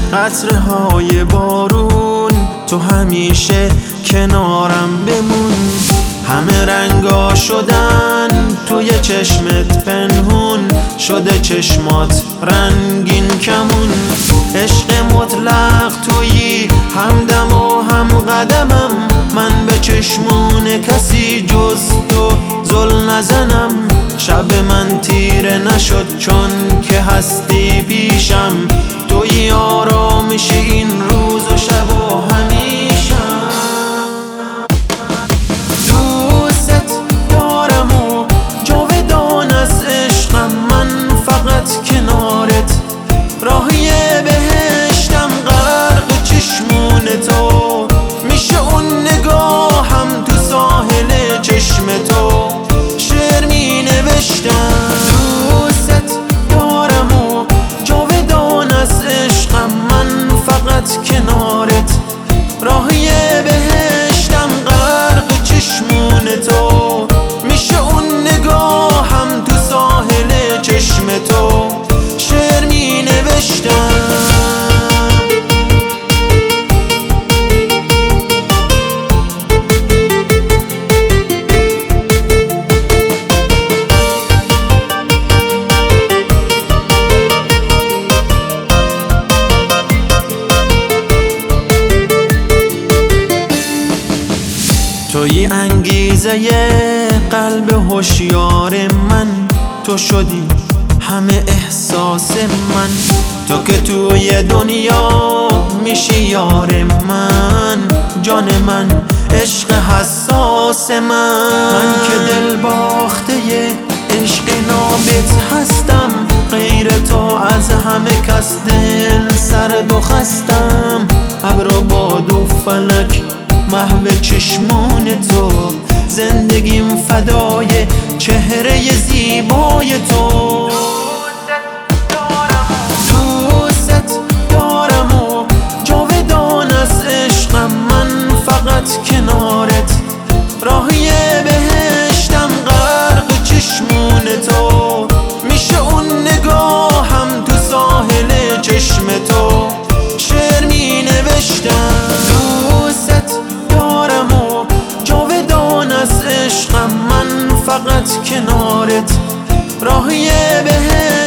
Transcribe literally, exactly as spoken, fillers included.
قطره های بارون، تو همیشه کنارم بمون. همه رنگا شدن توی چشمت پنهون، شده چشمات رنگین کمون. عشق مطلق تویی، همدم و هم قدمم، من به چشمون کسی جز تو زل نزنم. شب من تیره نشد چون که هستی پیشم، تویی آرامش این روز و شب و همیشم. دوست دارم و جاودان از عشقم، من فقط کنارت راهی بهشتم. غرق چشمون تو میشه اون نگاهم، تو ساحل چشم تو شعر می نوشتم. دوست دارم و جاودان از عشقم، من فقط کنارت راهی بهشتم. غرق چشمون تو میشه اون نگاهم، تو ساحل چشم تو شعر می نوشتم. تویی انگیزه قلب هوشیار من، تو شدی همه احساس من. تو که توی دنیا میشی یار من، جان من، عشق حساس من. من که دل باخته عشق نابت هستم، غیر تو از همه کس دل سرد و خستم. ابر و باد و فلک محو چشمون تو، زندگیم فدای چهره زیبای تو. دوست دارم و جاودان از عشقم، من فقط کنارت راهی بهشتم. غرق چشمون تو میشه اون نگاهم، تو ساحل چشم تو شعر می نوشتم. دوست دارم و جاودان از عشقم، من فقط کنارت راهی بهشتم.